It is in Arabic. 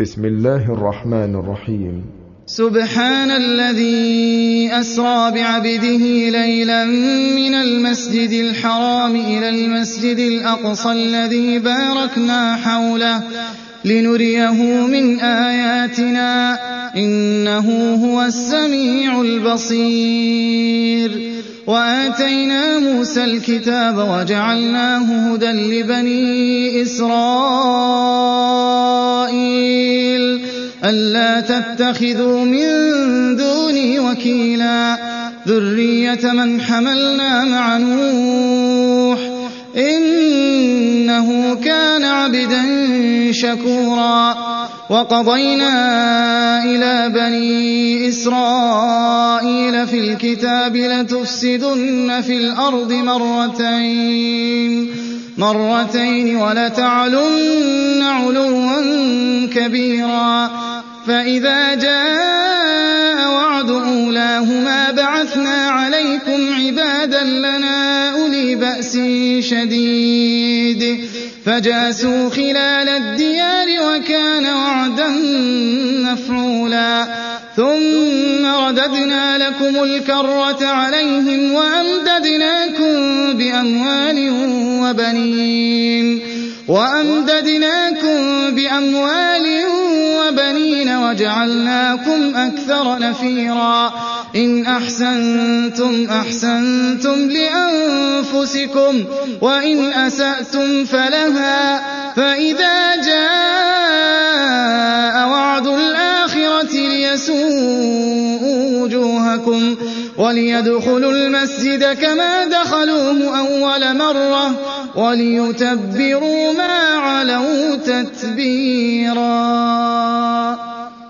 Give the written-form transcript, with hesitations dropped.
بسم الله الرحمن الرحيم. سبحان الذي أسرى بعبده ليلا من المسجد الحرام إلى المسجد الأقصى الذي باركنا حوله لنريه من آياتنا إنه هو السميع البصير. وآتينا موسى الكتاب وجعلناه هدى لبني إسرائيل ألا تتخذوا من دوني وكيلا ذرية من حملنا مع نوح إنه كان عبدا شكورا. وقضينا إلى بني إسرائيل في الكتاب لتفسدن في الأرض مرتين ولتعلن علوا كبيرا. فإذا جاء وعد أولاهما بعثنا عليكم عبادا لنا أولي بأس شديد فجاسوا خلال الديار وكان وعدا مفعولا. ثم رددنا لكم الكرة عليهم وأمددناكم بأموال وبنين وجعلناكم أكثر نفيرا. إن أحسنتم أحسنتم لأنفسكم وإن أسأتم فلها. فإذا جاء وعد الآخرة ليسوءوا وجوهكم وليدخلوا المسجد كما دخلوه أول مرة وليتبروا ما علوا تتبيرا.